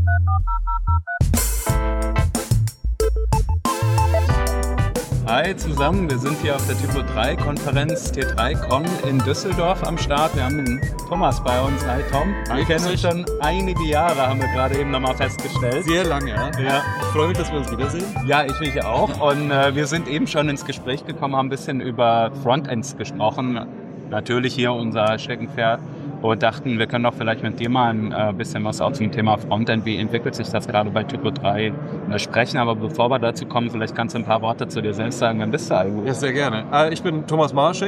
Hi zusammen, wir sind hier auf der Typo 3 Konferenz T3Con in Düsseldorf am Start. Wir haben den Thomas bei uns. Hi Tom. Wir kennen uns schon einige Jahre, haben wir gerade eben nochmal festgestellt. Sehr lange, ja. Ich freue mich, dass wir uns wiedersehen. Ja, ich mich auch. Und wir sind eben schon ins Gespräch gekommen, haben ein bisschen über Frontends gesprochen. Natürlich hier unser Steckenpferd. Und dachten, wir können doch vielleicht mit dir mal ein bisschen was auch zum Thema Frontend, wie entwickelt sich das gerade bei Typo 3 sprechen. Aber bevor wir dazu kommen, vielleicht kannst du ein paar Worte zu dir selbst sagen. Wer bist du eigentlich? Ja, sehr gerne. Ich bin Thomas Marschek.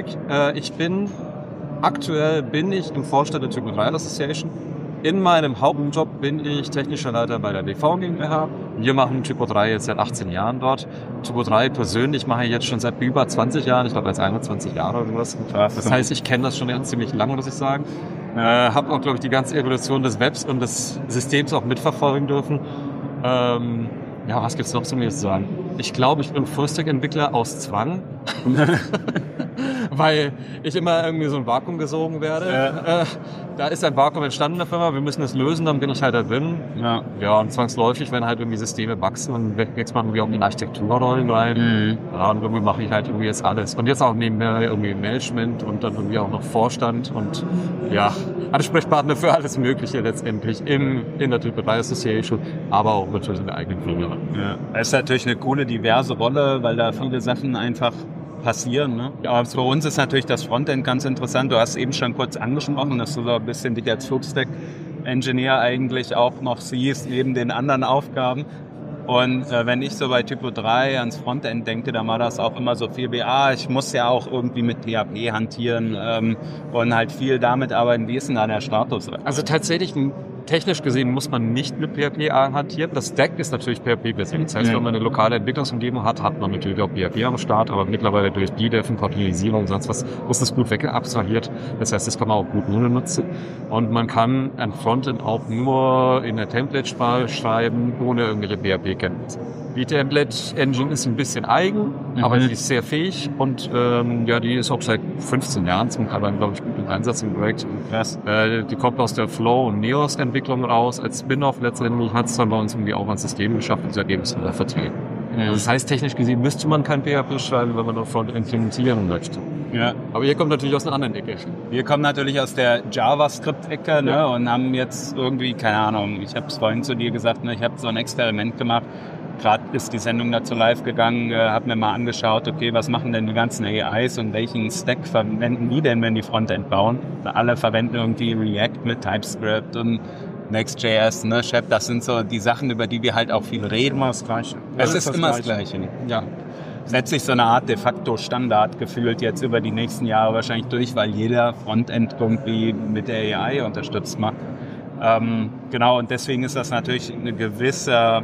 Aktuell bin ich im Vorstand der Typo 3 Association. In meinem Hauptjob bin ich technischer Leiter bei der DV GmbH. Wir machen Typo 3 jetzt seit 18 Jahren dort. Typo 3 persönlich mache ich jetzt schon seit über 20 Jahren, ich glaube jetzt 21 Jahre oder sowas. Das heißt, ich kenne das schon ziemlich lange, muss ich sagen. Habe auch, glaube ich, die ganze Evolution des Webs und des Systems auch mitverfolgen dürfen. Was gibt's noch zu mir zu sagen? Ich glaube, ich bin Full-Stack-Entwickler aus Zwang. Weil ich immer irgendwie so ein Vakuum gesogen werde. Da ist ein Vakuum entstanden in der Firma, wir müssen es lösen, dann bin ich halt da drin. Ja, und zwangsläufig, wenn halt irgendwie Systeme wachsen und wächst man irgendwie auch in Architekturrollen rein. Ja, und irgendwie mache ich halt irgendwie jetzt alles. Und jetzt auch nebenher irgendwie Management und dann irgendwie auch noch Vorstand und ja, Ansprechpartner für alles Mögliche letztendlich in der Typo 3 Association, aber auch natürlich in der eigenen Firma. Ja. Das ist natürlich eine coole, diverse Rolle, weil da viele Sachen einfach passieren. Ne? Aber für uns ist natürlich das Frontend ganz interessant. Du hast eben schon kurz angesprochen, dass du so ein bisschen dich als Full-Stack-Engineer eigentlich auch noch siehst, neben den anderen Aufgaben. Und wenn ich so bei Typo 3 ans Frontend denke, dann war das auch immer so viel wie, ich muss ja auch irgendwie mit PHP hantieren und halt viel damit arbeiten. Wie ist denn da der Status? Also tatsächlich technisch gesehen muss man nicht mit PHP hantieren. Das Stack ist natürlich PHP-basiert. Das heißt, wenn man eine lokale Entwicklungsumgebung hat, hat man natürlich auch PHP am Start, aber mittlerweile durch BDEV und Containerisierung und sonst was ist das gut wegabstrahiert. Das heißt, das kann man auch gut nur nutzen. Und man kann ein Frontend auch nur in der Template-Sprache schreiben, ohne irgendwelche PHP-Kenntnisse. Die Template-Engine ist ein bisschen eigen, aber sie ist sehr fähig und die ist auch seit 15 Jahren zum Teil, glaube ich, gut im Einsatz im Projekt. Die kommt aus der Flow- und Neos-Entwicklung raus. Als Spin-off letztendlich hat es dann bei uns irgendwie auch ein System geschafft und seitdem ist es vertreten. Also das heißt, technisch gesehen müsste man kein PHP schreiben, wenn man noch Frontend implementieren möchte. Ja. Aber ihr kommt natürlich aus einer anderen Ecke. Wir kommen natürlich aus der JavaScript-Ecke und haben jetzt irgendwie, keine Ahnung, ich habe es vorhin zu dir gesagt, ich habe so ein Experiment gemacht. Gerade ist die Sendung dazu live gegangen, habe mir mal angeschaut, okay, was machen denn die ganzen AIs und welchen Stack verwenden die denn, wenn die Frontend bauen? Alle verwenden irgendwie React mit TypeScript und Next.js, Shep, das sind so die Sachen, über die wir halt auch viel reden. Immer das Gleiche. Es ist immer das Gleiche. Ja. Setzt sich so eine Art de facto Standard gefühlt jetzt über die nächsten Jahre wahrscheinlich durch, weil jeder Frontend irgendwie mit der AI unterstützt macht. Genau, und deswegen ist das natürlich eine gewisse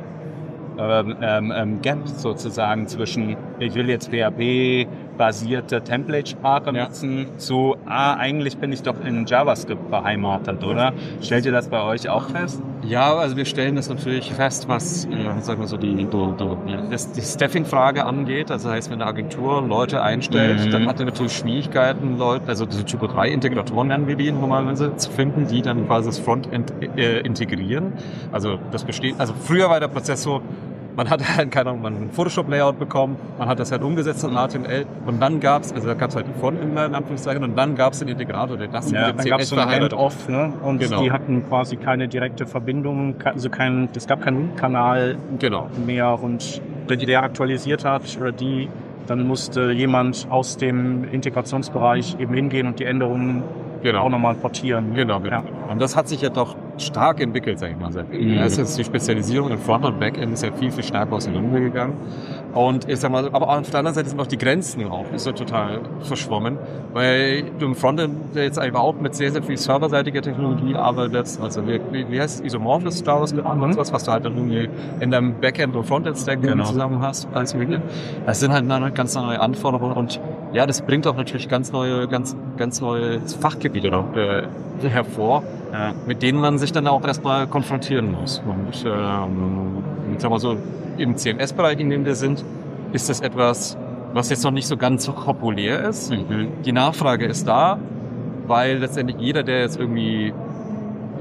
Gap sozusagen zwischen, ich will jetzt PHP-basierte Template-Sprache nutzen, zu, eigentlich bin ich doch in JavaScript beheimatet, oder? Stellt ihr das bei euch auch fest? Ja, also wir stellen das natürlich fest, was sagen wir so die Staffing-Frage angeht. Also das heißt, wenn eine Agentur Leute einstellt, dann hat er natürlich Schwierigkeiten, also diese Typo 3 Integratoren nennen wir die normalerweise, zu finden, die dann quasi das Frontend integrieren. Also das besteht, also früher war der Prozess so, man hat halt, keine Ahnung, ein Photoshop-Layout bekommen, man hat das halt umgesetzt in HTML und dann gab's halt die Frontend in Anführungszeichen und dann gab's den Integrator, der das dann gab's so ein Hand-Off, und die hatten quasi keine direkte Verbindung, also es gab keinen Kanal mehr und wenn die der aktualisiert hat oder dann musste jemand aus dem Integrationsbereich eben hingehen und die Änderungen auch nochmal portieren. Genau. Ja. Und das hat sich ja doch stark entwickelt, sag ich mal. Es ist die Spezialisierung in Front- und Backend ist ja viel, viel stärker auseinandergegangen. Und ich sag mal, aber auf der anderen Seite sind auch die Grenzen ist ja total verschwommen, weil du im Frontend jetzt einfach auch mit sehr, sehr viel serverseitiger Technologie arbeitest. Also wie heißt es? Isomorphes JavaScript und sowas, was du halt dann irgendwie in deinem Backend- und Frontend-Stack zusammen hast. Das sind halt ganz neue Anforderungen und ja, das bringt auch natürlich ganz neue Fachgebiete hervor, mit denen man sich dann auch erstmal konfrontieren muss. Und ich sag mal so, im CMS-Bereich, in dem wir sind, ist das etwas, was jetzt noch nicht so ganz so populär ist. Die Nachfrage ist da, weil letztendlich jeder, der jetzt irgendwie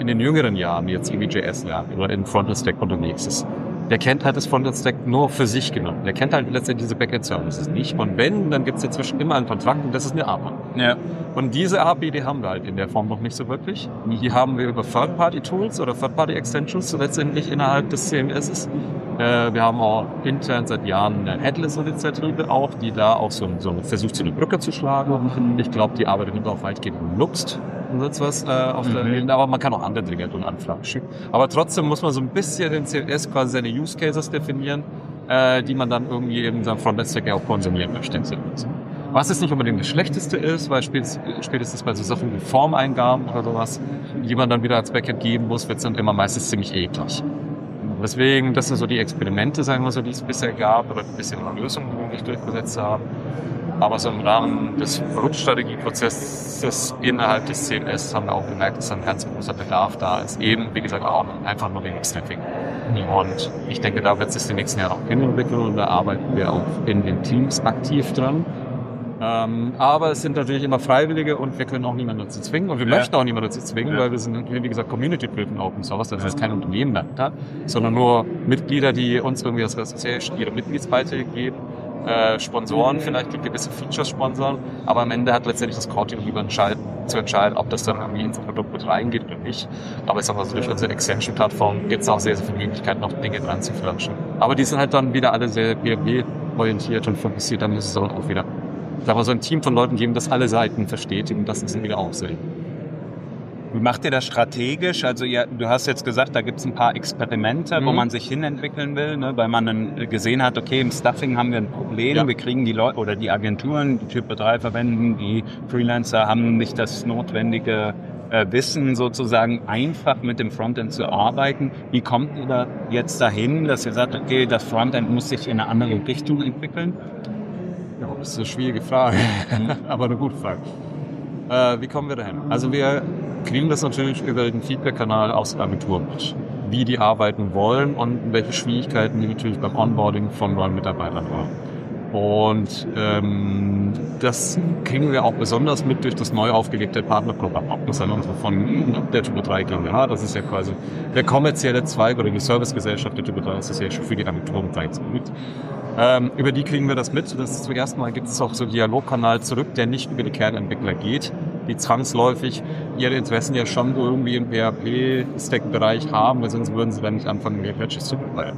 in den jüngeren Jahren jetzt irgendwie JS lernt oder in Frontend-Stack unterwegs ist, der kennt halt das Frontend-Stack nur für sich genommen. Der kennt halt letztendlich diese Backend-Services nicht. Und wenn, dann gibt es dazwischen immer einen Kontrakt und das ist eine API. Ja. Und diese API, die haben wir halt in der Form noch nicht so wirklich. Die haben wir über Third-Party-Tools oder Third-Party-Extensions letztendlich innerhalb des CMSs. Wir haben auch intern seit Jahren eine Headless-Initiative auch, die da auch so versucht, so eine Brücke zu schlagen. Ich glaube, die arbeitet auch weitgehend genutzt und sonst was auf der Ebene, aber man kann auch andere Dinge und Anfragen schicken. Aber trotzdem muss man so ein bisschen in CMS quasi seine Use Cases definieren, die man dann irgendwie in seinem Frontend-Stack auch konsumieren möchte. Was jetzt nicht unbedingt das Schlechteste ist, weil spätestens bei so Sachen wie Formeingaben oder sowas, die man dann wieder als Backend geben muss, wird es dann immer meistens ziemlich eklig. Deswegen, das sind so die Experimente, sagen wir so, die es bisher gab, oder ein bisschen Lösungen, die wir nicht durchgesetzt haben. Aber so im Rahmen des Produktstrategieprozesses innerhalb des CMS haben wir auch gemerkt, dass ein ganz großer Bedarf da ist. Eben, wie gesagt, auch einfach nur wegen Snapping. Und ich denke, da wird sich die nächsten Jahre auch hinentwickeln und da arbeiten wir auch in den Teams aktiv dran. Aber es sind natürlich immer Freiwillige und wir können auch niemanden dazu zwingen und wir möchten auch niemanden dazu zwingen, weil wir sind, wie gesagt, Community-Driven Open Source, das heißt kein Unternehmen dahinter, sondern nur Mitglieder, die uns irgendwie als Association ihre Mitgliedsbeiträge geben, Sponsoren vielleicht, die gewisse Features sponsern, aber am Ende hat letztendlich das Core-Team lieber zu entscheiden, ob das dann irgendwie ins Produkt mit reingeht oder nicht. Aber ich sag mal so, durch unsere Extension-Plattform gibt es auch sehr, sehr viele Möglichkeiten, noch Dinge dran zu flanschen. Aber die sind halt dann wieder alle sehr PHP-orientiert und fokussiert, dann ist es auch wieder so ein Team von Leuten geben, das alle Seiten versteht und das ist wieder auch so. Wie macht ihr das strategisch? Also du hast jetzt gesagt, da gibt es ein paar Experimente, wo man sich hinentwickeln will, ne? Weil man dann gesehen hat, okay, im Stuffing haben wir ein Problem, wir kriegen die Leute oder die Agenturen, die Typo 3 verwenden, die Freelancer haben nicht das notwendige Wissen, sozusagen einfach mit dem Frontend zu arbeiten. Wie kommt ihr da jetzt dahin, dass ihr sagt, okay, das Frontend muss sich in eine andere Richtung entwickeln? Ja, das ist eine schwierige Frage, aber eine gute Frage. Wie kommen wir dahin? Also wir kriegen das natürlich über den Feedback-Kanal aus der Agentur mit, wie die arbeiten wollen und welche Schwierigkeiten die natürlich beim Onboarding von neuen Mitarbeitern haben. Und das kriegen wir auch besonders mit durch das neu aufgelegte Partnerprogramm. Das ist unsere von der Typo 3 GmbH. Das ist ja quasi der kommerzielle Zweig oder die Servicegesellschaft der Typo 3 Association für die Agenturen mit. Über die kriegen wir das mit. Das zum ersten Mal gibt es auch so einen Dialogkanal zurück, der nicht über die Kernentwickler geht, die zwangsläufig ihre Interessen ja schon irgendwie im PHP-Stack-Bereich haben, weil sonst würden sie dann nicht anfangen, mehr Patches zu betreiben.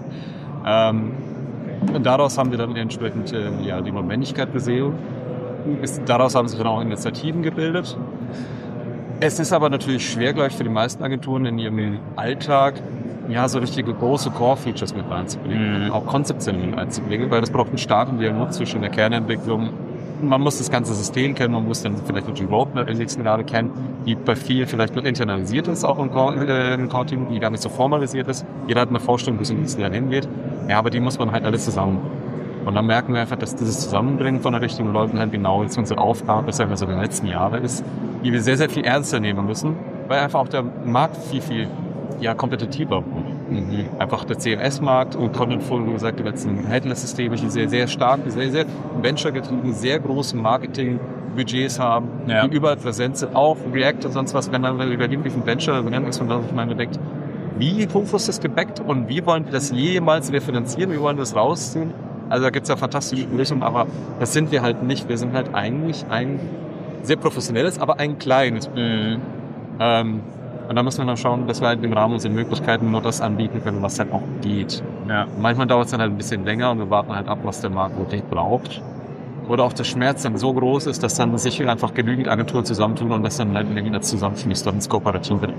Und daraus haben wir dann entsprechend die Notwendigkeit gesehen. Daraus haben sich dann auch Initiativen gebildet. Es ist aber natürlich schwer, gleich für die meisten Agenturen in ihrem Alltag so richtige große Core-Features mit reinzubringen, auch konzeptionell mit reinzubringen, weil das braucht einen starken Dialog zwischen der Kernentwicklung. Man muss das ganze System kennen, man muss dann vielleicht noch die Roadmap in den nächsten Jahren kennen, die bei vielen vielleicht nur internalisiert ist, auch im Core-Team, die gar nicht so formalisiert ist. Jeder hat eine Vorstellung, wo es in den nächsten Jahren hingeht. Ja, aber die muss man halt alles zusammen. Und dann merken wir einfach, dass dieses Zusammenbringen von den richtigen Leuten halt genau jetzt unsere Aufgabe ist, einfach so in den letzten Jahren ist, die wir sehr, sehr viel ernster nehmen müssen, weil einfach auch der Markt viel kompetitiver wurde. Einfach der CMS-Markt und Contentful, wie gesagt, die letzten Headless-Systeme, die sehr, sehr stark, sehr, sehr venture-getrieben, sehr große Marketing-Budgets haben, die überall präsent sind, auch React und sonst was, wenn man überlegt, wie viel Venture, wenn man denkt, wie hoch ist das gebackt und wie wollen wir das jemals refinanzieren, wie wollen wir das rausziehen? Also da gibt es ja fantastische Lösungen, aber das sind wir halt nicht. Wir sind halt eigentlich ein sehr professionelles, aber ein kleines. Und da müssen wir dann schauen, dass wir halt im Rahmen unserer Möglichkeiten nur das anbieten können, was dann auch geht. Ja. Manchmal dauert es dann halt ein bisschen länger und wir warten halt ab, was der Markt wirklich braucht. Oder auch der Schmerz dann so groß ist, dass dann sich einfach genügend Agenturen zusammentun und das dann halt irgendwie zusammenfließt und ins Kooperation wird.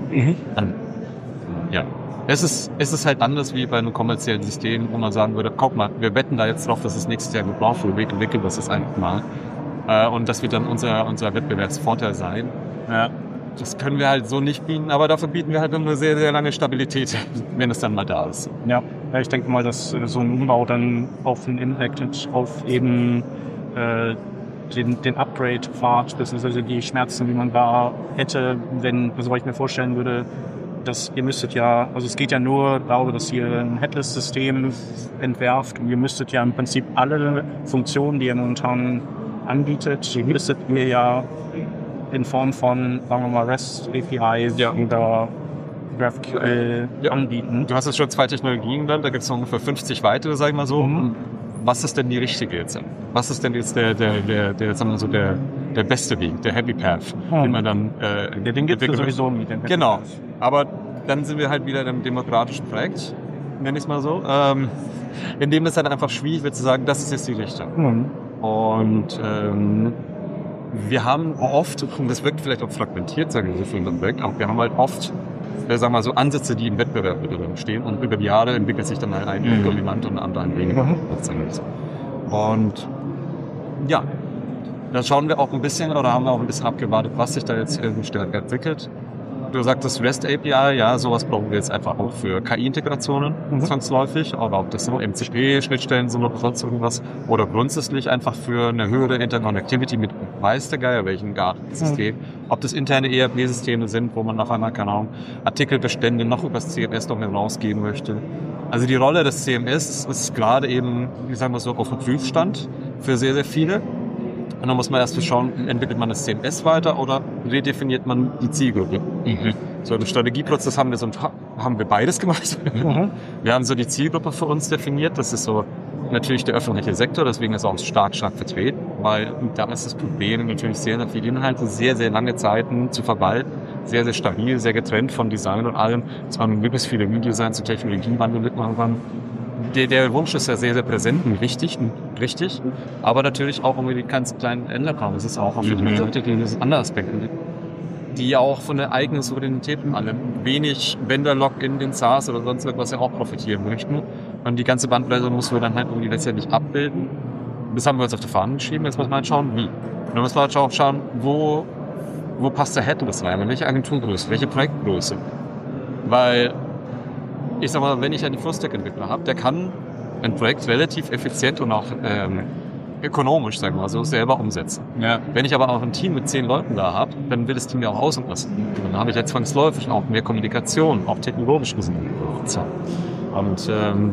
Es ist halt anders wie bei einem kommerziellen System, wo man sagen würde, guck mal, wir wetten da jetzt drauf, dass es nächstes Jahr gebraucht wird, entwickeln das ist einfach mal. Und das wird dann unser Wettbewerbsvorteil sein. Ja. Das können wir halt so nicht bieten, aber dafür bieten wir halt eine sehr, sehr lange Stabilität, wenn es dann mal da ist. Ja, ich denke mal, dass so ein Umbau dann auf den Impact auf eben den Upgrade-Pfad, beziehungsweise die Schmerzen, die man da hätte, also ich mir vorstellen würde, dass ihr müsstet also es geht ja nur darüber, dass ihr ein Headless-System entwerft und ihr müsstet ja im Prinzip alle Funktionen, die ihr momentan anbietet, müsstet ihr ja in Form von, sagen wir mal, REST APIs oder GraphQL anbieten. Du hast jetzt schon 2 Technologien genannt, da gibt es noch ungefähr 50 weitere, sag ich mal so. Was ist denn die richtige jetzt? Was ist denn jetzt der sagen wir so, der beste Weg, der Happy Path, den man dann den gibt es sowieso nie. Genau, aber dann sind wir halt wieder in einem demokratischen Projekt, nenne ich es mal so, in dem es dann einfach schwierig wird zu sagen, das ist jetzt die Richtung. Und wir haben oft, und das wirkt vielleicht auch fragmentiert, sagen wir so für unser Projekt, aber wir haben halt oft, sagen wir mal so, Ansätze, die im Wettbewerb miteinander stehen und über die Jahre entwickelt sich dann halt ein dominant und ein anderer ein weniger. Und ja, dann schauen wir auch ein bisschen oder haben wir auch ein bisschen abgewartet, was sich da jetzt stärker entwickelt. Du sagtest REST API, ja, sowas brauchen wir jetzt einfach auch für KI-Integrationen zwangsläufig, aber ob das nur MCP-Schnittstellen sind oder sonst irgendwas oder grundsätzlich einfach für eine höhere Interconnectivity mit weiß der Geier welchen System, ob das interne ERP-Systeme sind, wo man auf einmal, keine Ahnung, Artikelbestände noch über das CMS noch mehr rausgeben möchte. Also die Rolle des CMS ist gerade eben, wie sagen wir so, auf dem Prüfstand für sehr, sehr viele. Und dann muss man erst schauen, entwickelt man das CMS weiter oder redefiniert man die Zielgruppe. So, im Strategieprozess haben wir beides gemacht. Wir haben so die Zielgruppe für uns definiert. Das ist so natürlich der öffentliche Sektor, deswegen ist er auch stark vertreten, weil da ist das Problem natürlich sehr, sehr viele Inhalte, sehr, sehr lange Zeiten zu verwalten, sehr, sehr stabil, sehr getrennt von Design und allem. Es waren möglichst viele Videodesign zu Technologiewandel mitmachen. Der Wunsch ist ja sehr, sehr präsent und wichtig und richtig, aber natürlich auch irgendwie die ganz kleinen Änderungen. Es ist auch für die Seite andere Aspekte, die ja auch von der eigenen Souveränität alle wenig Vendor-Lock in den SaaS oder sonst irgendwas ja auch profitieren möchten. Und die ganze Bandbreite muss wir dann halt irgendwie letztendlich abbilden. Das haben wir uns auf die Fahnen geschrieben, jetzt muss man halt schauen, wie. Und dann muss man halt auch schauen, wo passt der Headless rein, welche Agenturgröße, welche Projektgröße. Weil ich sag mal, wenn ich einen Full-Stack-Entwickler habe, der kann ein Projekt relativ effizient und auch ökonomisch, sagen wir mal so, selber umsetzen. Ja. Wenn ich aber auch ein Team mit 10 Leuten da habe, dann will das Team ja auch auslassen. Dann habe ich ja zwangsläufig auch mehr Kommunikation, auch technologisch gesehen. Und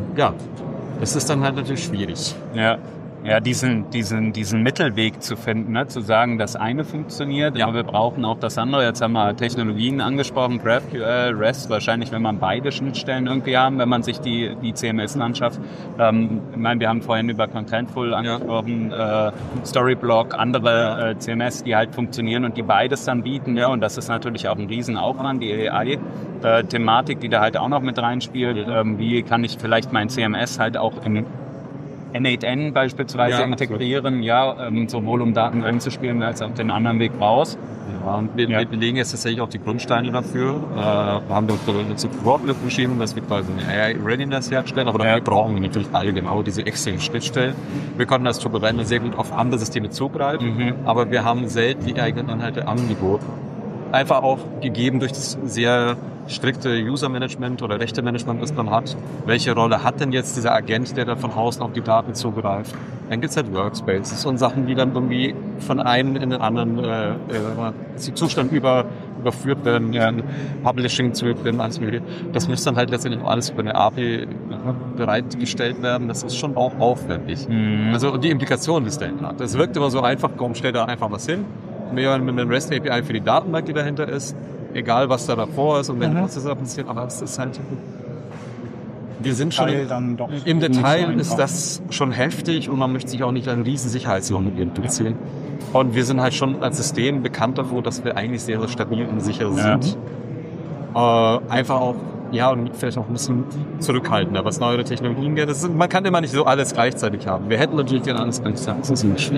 das ist dann halt natürlich schwierig. Ja, diesen Mittelweg zu finden, ne? Zu sagen, das eine funktioniert, aber wir brauchen auch das andere. Jetzt haben wir Technologien angesprochen, GraphQL, REST, wahrscheinlich, wenn man beide Schnittstellen irgendwie haben, wenn man sich die CMS-Landschaft, ich meine, wir haben vorhin über Contentful angesprochen, Storyblock, andere CMS, die halt funktionieren und die beides dann bieten, ja, und das ist natürlich auch ein Riesenaufwand, die AI-Thematik, die da halt auch noch mit reinspielt. Wie kann ich vielleicht mein CMS halt auch in N8N beispielsweise integrieren, sowohl um Daten reinzuspielen als auch den anderen Weg raus. Ja, und wir legen jetzt tatsächlich auch die Grundsteine dafür. Wir haben eine Support-Lip geschrieben, dass wir quasi eine AI-Readiness herstellen, aber dafür brauchen wir natürlich alle genau diese externen Schnittstellen. Wir konnten als Turbine sehr gut auf andere Systeme zugreifen, aber wir haben selten die eigenen Inhalte angeboten. Einfach auch gegeben durch das sehr strikte User-Management oder Rechte-Management, das man hat. Welche Rolle hat denn jetzt dieser Agent, der da von außen auf die Daten zugreift? Dann gibt es halt Workspaces und Sachen, die dann irgendwie von einem in den anderen Zustand überführt werden, Publishing zurückführen, alles mögliche. Das muss dann halt letztendlich alles über eine API bereitgestellt werden. Das ist schon auch aufwendig. Also die Implikationen, die es dahinter hat. Das wirkt immer so einfach, komm, stell da einfach was hin. Mit einem REST API für die Datenbank, die dahinter ist. Egal, was da davor ist und wenn das passiert, aber es ist halt, wir sind schon im Detail ist das schon heftig und man möchte sich auch nicht an riesen Sicherheitslücken induzieren. Und wir sind halt schon als System bekannt dafür, dass wir eigentlich sehr, sehr stabil und sicher sind. Einfach auch, und vielleicht auch ein bisschen zurückhaltender, was neuere Technologien geht. Man kann immer nicht so alles gleichzeitig haben. Wir hätten natürlich gerne alles gleichzeitig. Das ist nicht schwer.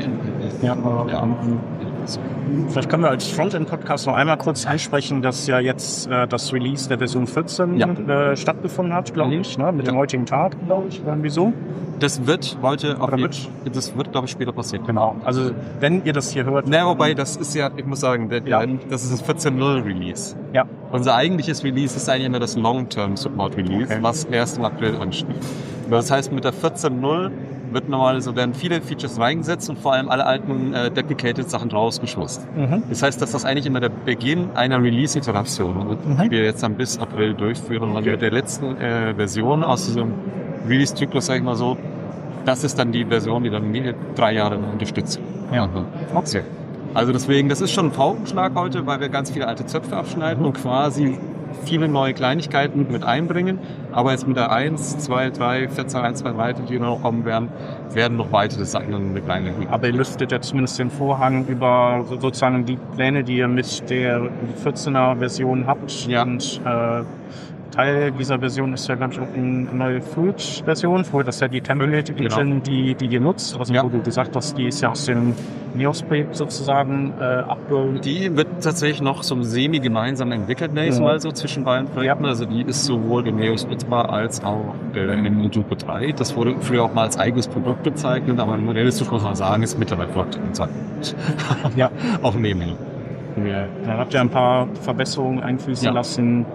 Vielleicht können wir als Frontend-Podcast noch einmal kurz ansprechen, dass ja jetzt das Release der Version 14 stattgefunden hat, glaube ich, ne? Mit dem heutigen Tag, glaube ich, irgendwie so. Das wird heute, das wird, glaube ich, später passieren. Genau. Also, wenn ihr das hier hört. Wobei, das ist ja, ich muss sagen, das ist das 14.0 Release. Ja. Unser eigentliches Release ist eigentlich immer das Long-Term Support Release, was erst im April ansteht. Das heißt, mit der 14.0 werden viele Features reingesetzt und vor allem alle alten Deprecated Sachen rausgeschlossen. Das heißt, dass das eigentlich immer der Beginn einer Release-Iteration, die wir jetzt dann bis April durchführen. Und mit der letzten Version aus diesem Release-Zyklus, sag ich mal so, das ist dann die Version, die dann 3 Jahre unterstützt. Also deswegen, das ist schon ein Paukenschlag heute, weil wir ganz viele alte Zöpfe abschneiden und quasi viele neue Kleinigkeiten mit einbringen, aber jetzt mit der 1, 2, 3, 14, 1, 2 weiter, die noch kommen werden noch weitere Sachen mit reinbringen. Aber ihr lüftet ja zumindest den Vorhang über sozusagen die Pläne, die ihr mit der 14er Version habt. Ja. Und Teil dieser Version ist ja, glaube ich, auch eine neue Fruit-Version, das ist ja die Template Edition, die ihr nutzt. Also wo du gesagt hast, die ist ja aus dem Neos-Projekt sozusagen abgeholt. Die wird tatsächlich noch so semi-gemeinsam entwickelt, mal so zwischen beiden Projekten. Ja. Also die ist sowohl in Neos nutzbar als auch in Drupal 3. Das wurde früher auch mal als eigenes Produkt bezeichnet, aber realistisch muss man sagen, ist mittlerweile Produkt ja. Auf dem Nebenher. Ja. Dann habt ihr ein paar Verbesserungen einfließen lassen.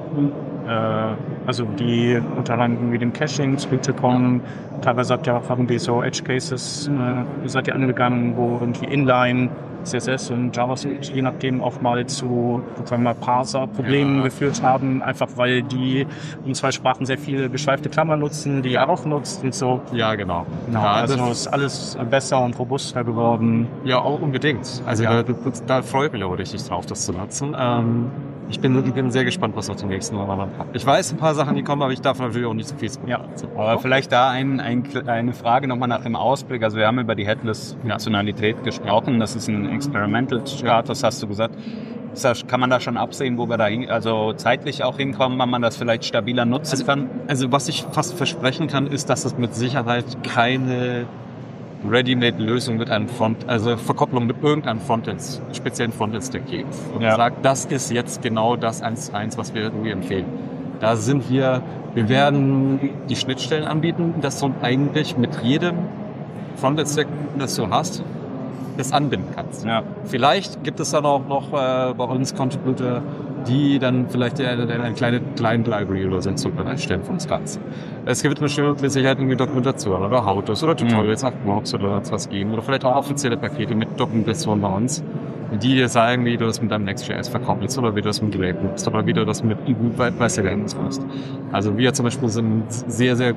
Also die unter anderem mit dem Caching, Splittercon, teilweise haben wir so Edge Cases, seid ihr angegangen, wo irgendwie Inline, CSS und JavaScript je nachdem auch mal zu Parser-Problemen geführt haben, einfach weil die in 2 Sprachen sehr viele geschweifte Klammern nutzen, die ihr auch nutzt und so. Ja, genau. Also ist alles besser und robuster geworden. Ja, auch unbedingt. Also da freue ich mich auch richtig drauf, das zu nutzen. Ich bin sehr gespannt, was noch zum nächsten Mal kommt. Ich weiß ein paar Sachen, die kommen, aber ich darf natürlich auch nicht so viel sagen. Ja, aber vielleicht da eine Frage nochmal nach dem Ausblick. Also wir haben über die Headless-Funktionalität gesprochen. Das ist ein Experimental-Status, hast du gesagt. Kann man da schon absehen, wo wir da also zeitlich auch hinkommen, wann man das vielleicht stabiler nutzen kann? Also was ich fast versprechen kann, ist, dass es mit Sicherheit keine Ready-Made-Lösung mit einem Verkopplung mit irgendeinem speziellen Frontend-Stack gibt. Und sagt, das ist jetzt genau das 1.1, was wir irgendwie empfehlen. Da sind wir werden die Schnittstellen anbieten, dass du eigentlich mit jedem Frontend-Stack, das du hast, das anbinden kannst. Ja. Vielleicht gibt es dann auch noch bei uns Contributor, die dann vielleicht eine kleine Library-Lösung zur Verfügung stellen von uns Ganze. Es gibt bestimmt mit Sicherheit irgendwie Dokumentation oder How-Tos oder Tutorials auf Blogs oder was geben oder vielleicht auch offizielle Pakete mit Dokumentation bei uns, die dir sagen, wie du das mit deinem Next.js verkoppelst oder wie du das mit React nutzt oder wie du das mit bei Selenium machst. Also wir zum Beispiel sind sehr, sehr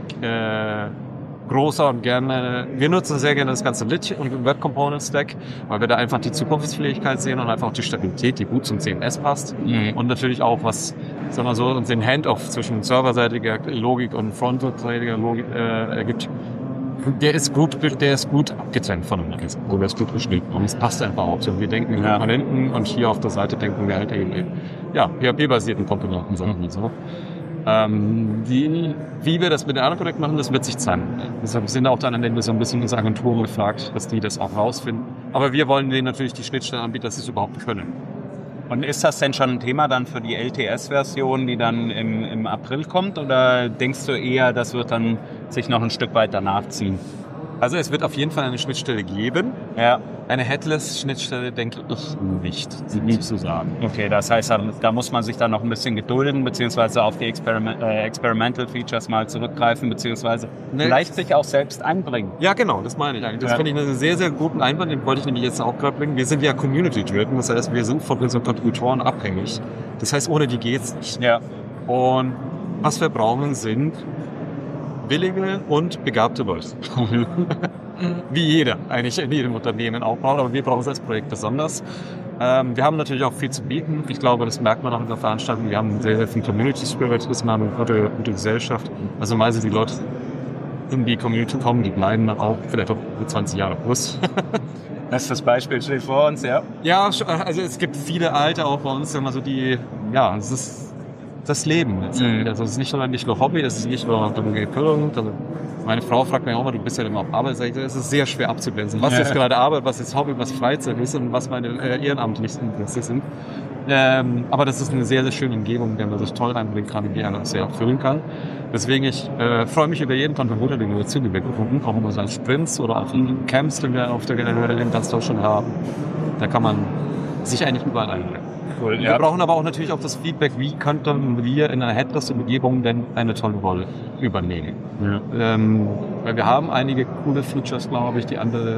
großer und wir nutzen sehr gerne das ganze Lit und Web Component Stack, weil wir da einfach die Zukunftsfähigkeit sehen und einfach auch die Stabilität, die gut zum CMS passt und natürlich auch was, sagen wir so, uns den Handoff zwischen serverseitiger Logik und frontendseitiger Logik ergibt. Der ist gut abgetrennt voneinander. Der ist gut beschnitten und es passt einfach auch. So, wir denken Komponenten und hier auf der Seite denken wir halt eben PHP-basierten Komponenten. So. Wie wir das mit den anderen Projekten machen, das wird sich zeigen. Deshalb sind auch dann am Ende so ein bisschen unsere Agenturen gefragt, dass die das auch rausfinden. Aber wir wollen denen natürlich die Schnittstellen anbieten, dass sie es überhaupt können. Und ist das denn schon ein Thema dann für die LTS-Version, die dann im April kommt? Oder denkst du eher, das wird dann sich noch ein Stück weiter nachziehen? Also es wird auf jeden Fall eine Schnittstelle geben. Ja. Eine Headless-Schnittstelle denke ich nicht zu sagen. Okay, das heißt, da muss man sich dann noch ein bisschen gedulden, beziehungsweise auf die Experimental Features mal zurückgreifen, beziehungsweise vielleicht sich auch selbst einbringen. Ja, genau, das meine ich eigentlich. Das finde ich einen sehr, sehr guten Einwand, den wollte ich nämlich jetzt auch gerade bringen. Wir sind ja Community-driven, das heißt, wir sind von unseren Kontributoren abhängig. Das heißt, ohne die geht's nicht. Ja. Und was wir brauchen, sind willige und begabte Leute. Wie jeder, eigentlich in jedem Unternehmen auch braucht, aber wir brauchen es als Projekt besonders. Wir haben natürlich auch viel zu bieten. Ich glaube, das merkt man auch in der Veranstaltung. Wir haben sehr, sehr viel Community Spirit, das haben eine gute Gesellschaft. Also meistens die Leute in die Community kommen, die bleiben dann auch vielleicht auch 20 Jahre plus. Das Beispiel steht vor uns, ja? Ja, also es gibt viele Alte auch bei uns, immer so es ist das Leben. Also es ist nicht nur Hobby, es ist nicht nur Erfüllung. Also meine Frau fragt mich auch immer, du bist ja immer auf Arbeit. Es ist sehr schwer abzugrenzen, was jetzt gerade Arbeit, was jetzt Hobby, was Freizeit ist und was meine ehrenamtlichen Interessen sind. Aber das ist eine sehr, sehr schöne Umgebung, in der man sich toll einbringen kann, die man sehr erfüllen kann. Deswegen, ich freue mich über jeden Contributor, den wir dazu gefunden haben, auch über seine Sprints oder auch in Camps, die wir auf der Instanz schon haben. Da kann man sich eigentlich überall einbringen. Cool, wir brauchen aber auch natürlich auch das Feedback, wie könnten wir in einer Headless-Umgebung denn eine tolle Rolle übernehmen. Ja. Weil wir haben einige coole Features, glaube ich, die andere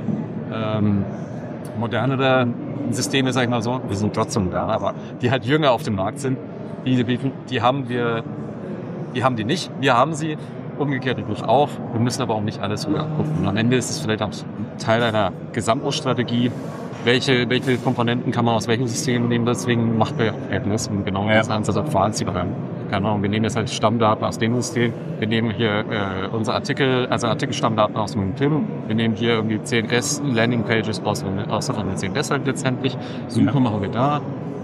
modernere Systeme, sag ich mal so, wir sind trotzdem da, aber die halt jünger auf dem Markt sind, die haben die nicht, wir haben sie, umgekehrt natürlich auch, wir müssen aber auch nicht alles so abgucken. Und am Ende ist es vielleicht auch Teil einer Gesamtstrategie, welche Komponenten kann man aus welchem System nehmen, deswegen macht wir Headless und genau das Ansatz auf Fahrzeuge rein. Keine Ahnung, wir nehmen jetzt halt Stammdaten aus dem System, wir nehmen hier unsere Artikelstammdaten aus dem PIM, wir nehmen hier irgendwie CNS Landingpages aus der CNS halt letztendlich, Suche machen wir da.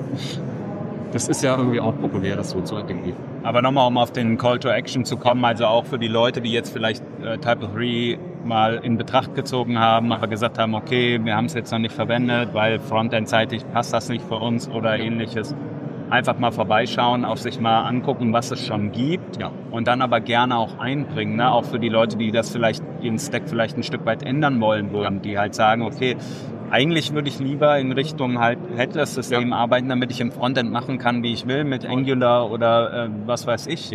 Das ist ja irgendwie auch populär, das so zu entwickeln. Aber nochmal, um auf den Call to Action zu kommen, also auch für die Leute, die jetzt vielleicht Typo 3 mal in Betracht gezogen haben, aber gesagt haben, okay, wir haben es jetzt noch nicht verwendet, weil frontendseitig passt das nicht für uns oder ähnliches. Einfach mal vorbeischauen, auf sich mal angucken, was es schon gibt und dann aber gerne auch einbringen, ne? Auch für die Leute, die das vielleicht, ihren Stack vielleicht ein Stück weit ändern wollen würden, die halt sagen, okay, eigentlich würde ich lieber in Richtung halt Headless-System arbeiten, damit ich im Frontend machen kann, wie ich will, mit Angular oder was weiß ich,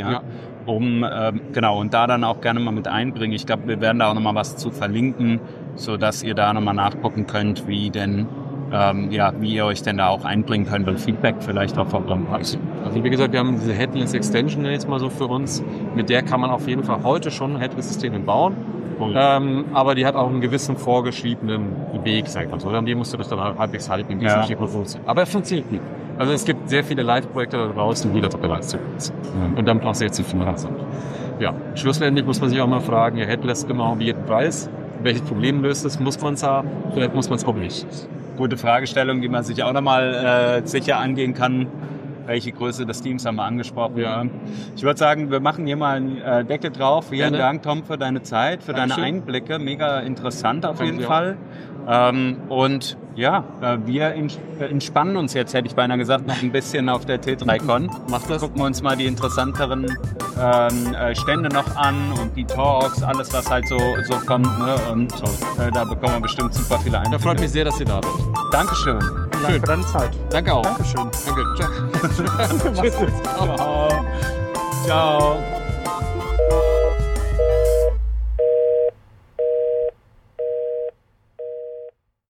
und da dann auch gerne mal mit einbringen. Ich glaube, wir werden da auch nochmal was zu verlinken, sodass ihr da nochmal nachgucken könnt, wie denn wie ihr euch denn da auch einbringen könnt und Feedback vielleicht auch von habt. Also wie gesagt, wir haben diese Headless Extension jetzt mal so für uns. Mit der kann man auf jeden Fall heute schon Headless-Systeme bauen. Aber die hat auch einen gewissen vorgeschriebenen Weg, sag ich mal so. An dem musst du das dann halbwegs halten. Aber er funktioniert gut. Also es gibt sehr viele Live-Projekte da draußen, die das bereits zu sind. Und damit auch sehr zufrieden sind. Ja, schlussendlich muss man sich auch mal fragen, Headless genau wie jeden Preis. Welches Problem löst es? Muss man es haben? Vielleicht muss man es auch nicht. Gute Fragestellung, die man sich auch nochmal sicher angehen kann. Welche Größe des Teams haben wir angesprochen? Ja. Ich würde sagen, wir machen hier mal einen Deckel drauf. Vielen Dank, Tom, für deine Zeit, für deine Einblicke. Mega interessant auf jeden Fall. Und wir entspannen uns jetzt, hätte ich beinahe gesagt, noch ein bisschen auf der T3Con. Gucken wir uns mal die interessanteren Stände noch an und die Talks, alles was halt so kommt. Ne? Und da bekommen wir bestimmt super viele Einblicke. Da freut mich sehr, dass ihr da seid. Dankeschön. Danke für deine Zeit. Danke auch. Dankeschön. Danke. Ciao. Ciao.